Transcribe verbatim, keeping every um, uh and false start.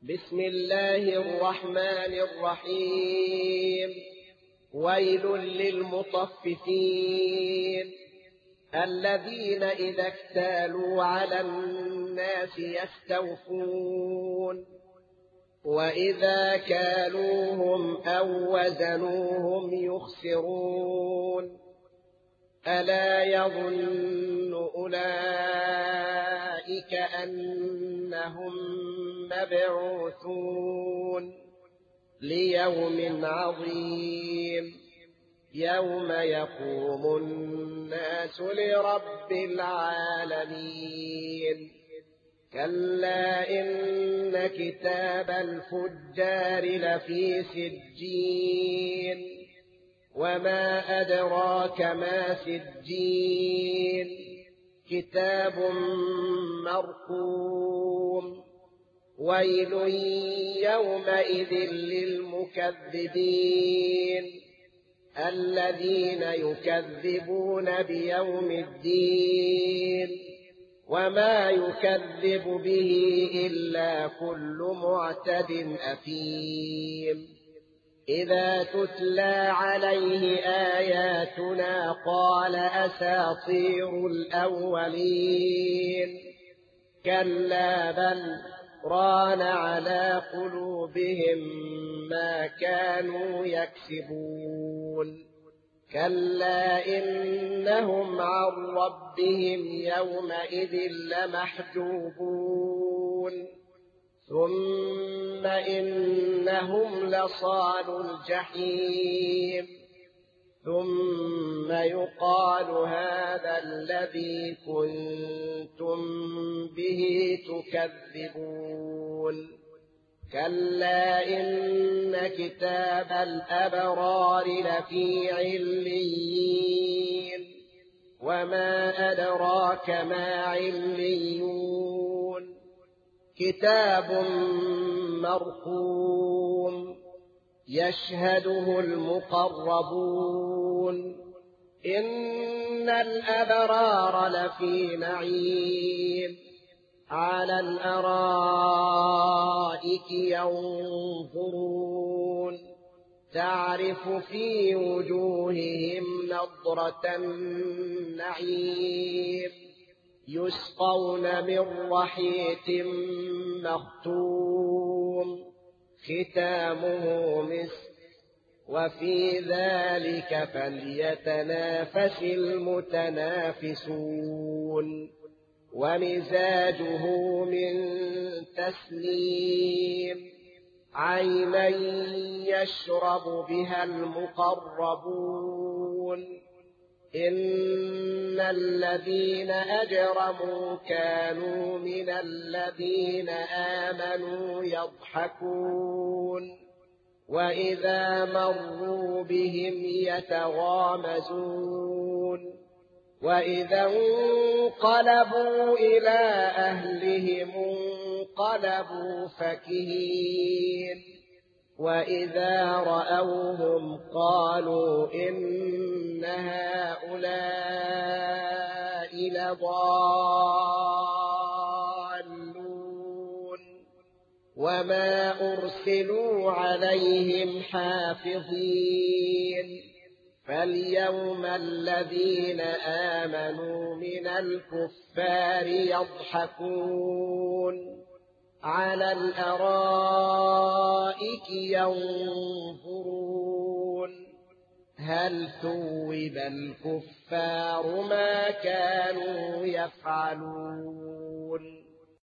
بسم الله الرحمن الرحيم. ويل للمطففين الذين إذا اكتالوا على الناس يستوفون وإذا كالوهم أو وزنوهم يخسرون. ألا يظن أولئك أنهم مبعوثون ليوم عظيم يوم يقوم الناس لرب العالمين. كلا إن كتاب الفجار لفي سجين وما أدراك ما سجين كتاب مرقوم. ويل يومئذ للمكذبين الذين يكذبون بيوم الدين وما يكذب به إلا كل معتد أثيم. إذا تتلى عليه آياتنا قال أساطير الأولين. كلا بل ران على قلوبهم ما كانوا يكسبون. كلا إنهم عن ربهم يومئذ لمحجوبون. ثم إنهم لصالو الجحيم. ثم يقال هذا الذي كنتم به تكذبون. كلا إن كتاب الأبرار لفي عليين وما أدراك ما عليون كتاب مرقوم يشهده المقربون. إن الأبرار لفي نعيم على الأرائك ينظرون تعرف في وجوههم نضرة النعيم يسقون من رحيق مختوم ختامه مسك وفي ذلك فليتنافس المتنافسون. ومزاجه من تسنيم عينا يشرب بها المقربون. إن الذين أجرموا كانوا من الذين آمنوا يضحكون وإذا مروا بهم يتغامزون. وإذا انقلبوا إلى أهلهم انقلبوا فكهين. وإذا رأوهم قالوا إن هؤلاء لضالون وما أرسلوا عليهم حافظين. فاليوم الذين آمنوا من الكفار يضحكون على الأرائك ينظرون هل ثوب الكفار ما كانوا يفعلون.